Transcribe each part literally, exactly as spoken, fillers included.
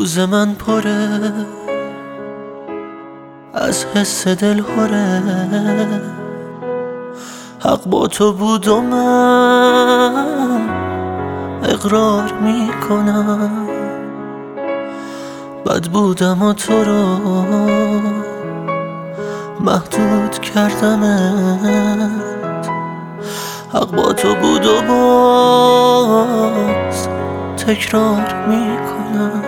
روز من پره از حس دل هره، حق با تو بود و من اقرار میکنم. بد بودم و تو رو محدود کردمت، حق با تو بود و باز تکرار میکنم.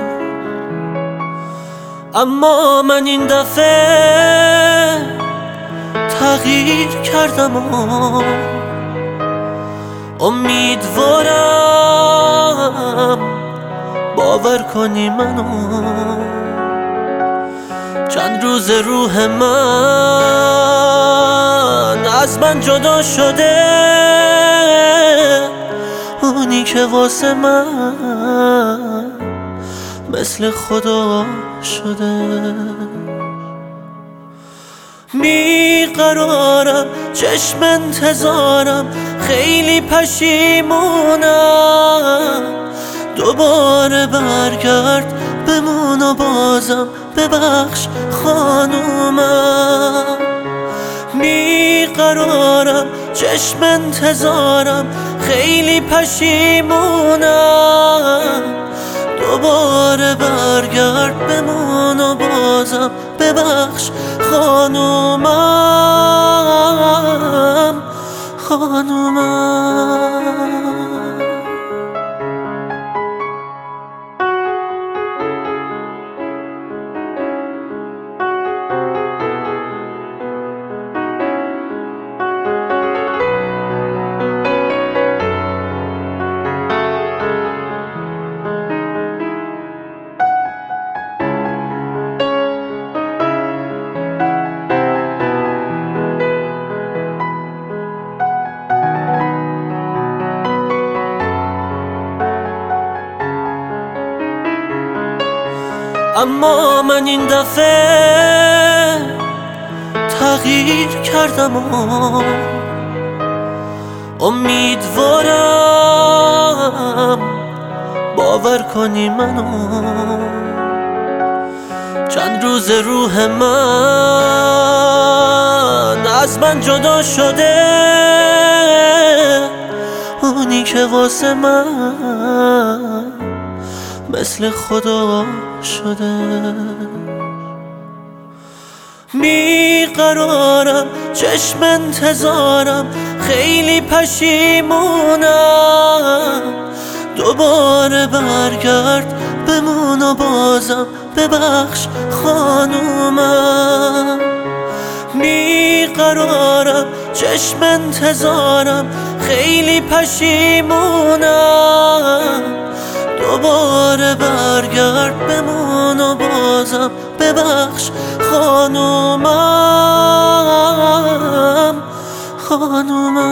اما من این دفعه تغییر کردم و امیدوارم باور کنی منو. چند روز روح من از من جدا شده، اونی که واسه من مثل خدا شده. بیقرارم، چشم انتظارم، خیلی پشیمونم. دوباره برگرد بمون و بازم ببخش خانومم. بیقرارم، چشم انتظارم، خیلی پشیمونم. دوباره برگرد بمون و بازم ببخش خانومم خانومم. اما من این دفعه تغییر کردم و امیدوارم باور کنی منو. چند روز روح من از من جدا شده، اونی که واسه من مثل خدا شده. بیقرارم، چشم انتظارم، خیلی پشیمونم. دوباره برگرد بمون و بازم ببخش خانومم. بیقرارم، چشم انتظارم، خیلی پشیمونم. دوباره برگرد بمون و بازم ببخش خانومم خانومم.